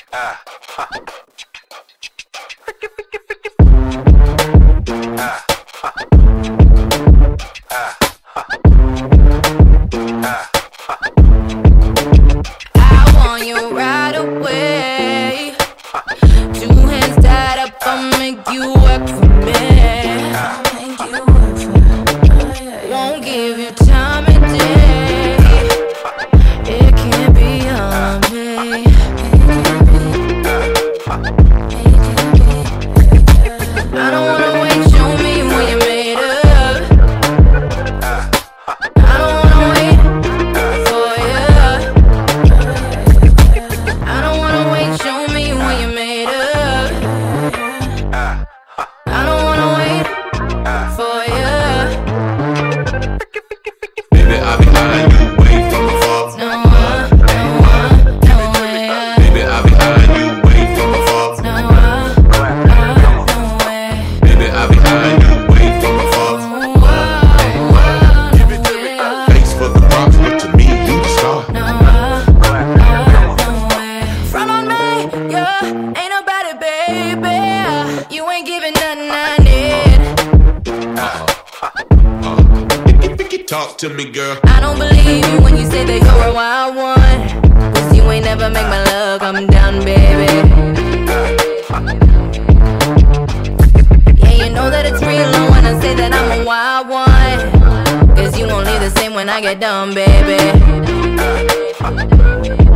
I want you right away. Two hands tied up, I'll make you work for me. Won't give you time of day. It can't be on me. I don't wanna wait, show me what you made of. I don't wanna wait for you. I don't wanna wait, show me what you made of. I don't wanna wait for you. Baby, I'll be eyeing you way from afar. No way. Baby, I'll be eyeing you way from afar. No way. Baby, I'll be eyeing you way from afar. Thanks for the props, but to me, you the star. Front on me, yeah, ain't nobody, baby. You ain't giving nothing I need. Talk to me, girl. I don't believe you when you say that you're a wild one. Cause you ain't never make my love come down, baby. Yeah, you know that it's real when I say that I'm a wild one. Cause you won't leave the same when I get done, baby.